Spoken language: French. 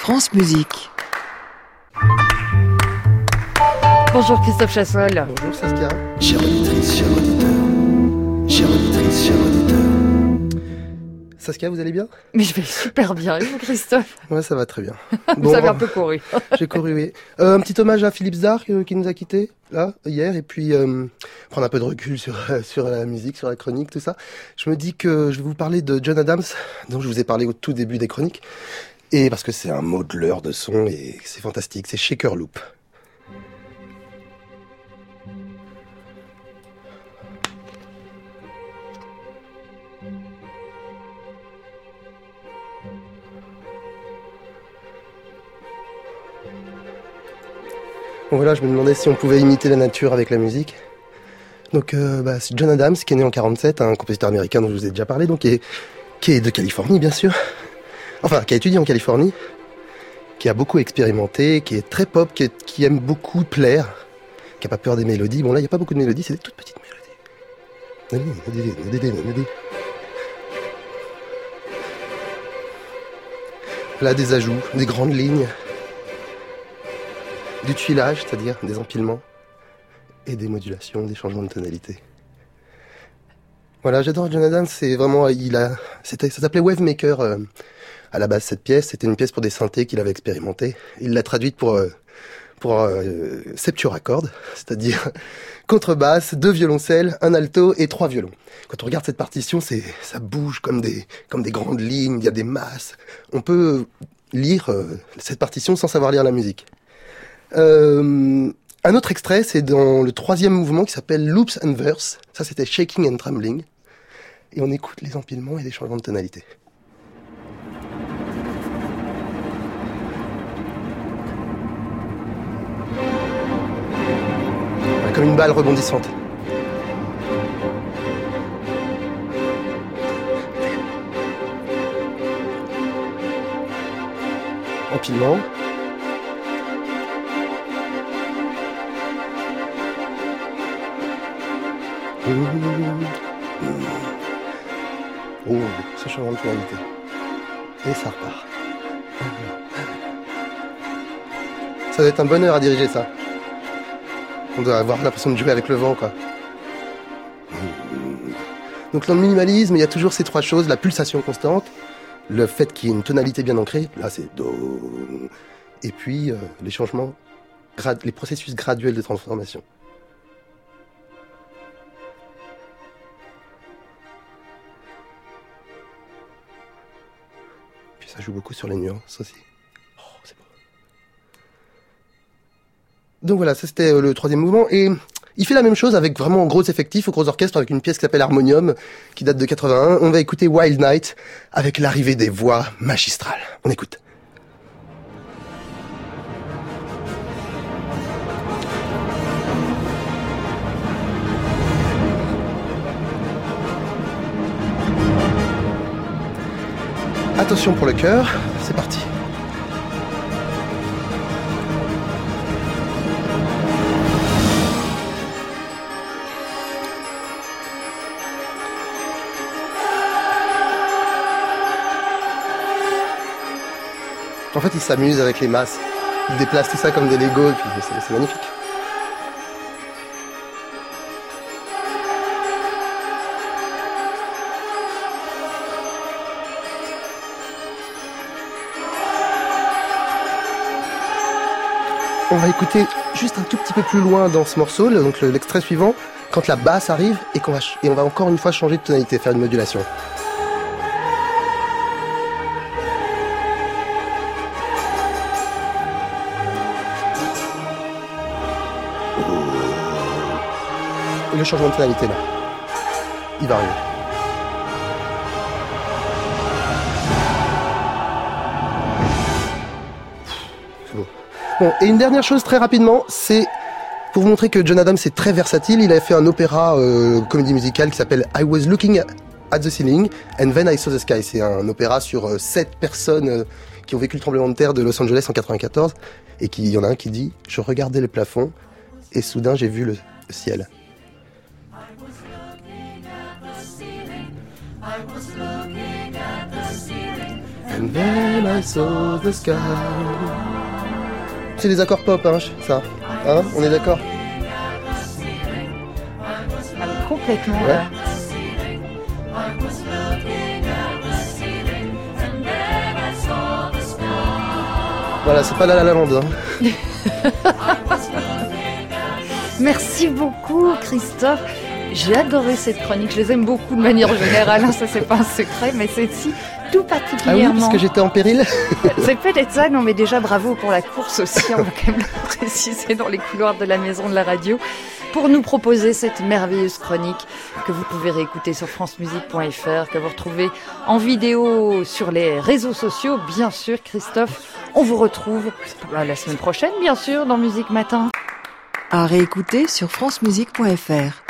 France Musique. Bonjour Christophe Chassol. Bonjour Saskia. Chère auditrice, cher auditeur. Chère auditrice, cher auditeur. Saskia, vous allez bien ? Mais je vais super bien, et vous Christophe ? Ouais, ça va très bien. Vous avez un peu couru. J'ai couru, oui. Un petit hommage à Philippe Zdar qui nous a quittés, là, hier, et puis prendre un peu de recul sur la musique, sur la chronique, tout ça. Je me dis que je vais vous parler de John Adams, dont je vous ai parlé au tout début des chroniques, et parce que c'est un modeleur de son, et c'est fantastique, c'est Shaker Loop. Bon voilà, je me demandais si on pouvait imiter la nature avec la musique. Donc c'est John Adams qui est né en 47, un compositeur américain dont je vous ai déjà parlé, donc qui est de Californie bien sûr. Enfin, qui a étudié en Californie, qui a beaucoup expérimenté, qui est très pop, qui aime beaucoup plaire, qui a pas peur des mélodies. Bon là, il n'y a pas beaucoup de mélodies, c'est des toutes petites mélodies. Là, des ajouts, des grandes lignes. Du tuilage, c'est-à-dire des empilements, et des modulations, des changements de tonalité. Voilà, j'adore John Adams, c'est vraiment, ça s'appelait Wavemaker à la base cette pièce, c'était une pièce pour des synthés qu'il avait expérimenté. Il l'a traduite pour septuor-accord, c'est-à-dire contrebasse, 2 violoncelles, un alto et 3 violons. Quand on regarde cette partition, ça bouge comme des grandes lignes, il y a des masses. On peut lire cette partition sans savoir lire la musique. Un autre extrait, c'est dans le 3e mouvement qui s'appelle Loops and Verse. Ça, c'était Shaking and Trembling. Et on écoute les empilements et les changements de tonalité. Comme une balle rebondissante. Empilement. Oh, ce changement de tonalité. Et ça repart. Ça doit être un bonheur à diriger ça. On doit avoir l'impression de jouer avec le vent, quoi. Donc dans le minimalisme, il y a toujours ces 3 choses, la pulsation constante, le fait qu'il y ait une tonalité bien ancrée, là c'est Do, et puis les changements, les processus graduels de transformation. Ça joue beaucoup sur les nuances aussi. Oh, c'est beau. Donc voilà, ça c'était le 3e mouvement. Et il fait la même chose avec vraiment gros effectifs, au gros orchestre, avec une pièce qui s'appelle Harmonium, qui date de 81. On va écouter Wild Night, avec l'arrivée des voix magistrales. On écoute. Attention pour le chœur, c'est parti. En fait, il s'amuse avec les masses. Il déplace tout ça comme des Legos, et puis c'est magnifique. On va écouter juste un tout petit peu plus loin dans ce morceau, donc l'extrait suivant, quand la basse arrive et on va encore une fois changer de tonalité, faire une modulation. Et le changement de tonalité là, il va arriver. Bon, et une dernière chose très rapidement, c'est pour vous montrer que John Adams est très versatile. Il a fait un opéra comédie musicale qui s'appelle I Was Looking at the Ceiling and Then I Saw the Sky. C'est un opéra sur 7 personnes qui ont vécu le tremblement de terre de Los Angeles en 94 et il y en a un qui dit « Je regardais le plafond et soudain j'ai vu le ciel ». And then I saw the sky. C'est des accords pop, hein, ça. Hein, on est d'accord? Complètement. Ouais. Voilà, c'est pas La La Land. Hein. Merci beaucoup, Christophe. J'ai adoré cette chronique. Je les aime beaucoup de manière générale. Hein, ça, c'est pas un secret, mais celle-ci, tout particulièrement. Ah oui, parce que j'étais en péril. C'est peut-être ça. Non, mais déjà, bravo pour la course aussi. On va quand même le préciser dans les couloirs de la maison de la radio. Pour nous proposer cette merveilleuse chronique que vous pouvez réécouter sur francemusique.fr, que vous retrouvez en vidéo sur les réseaux sociaux. Bien sûr, Christophe, on vous retrouve la semaine prochaine, bien sûr, dans Musique Matin. À réécouter sur francemusique.fr.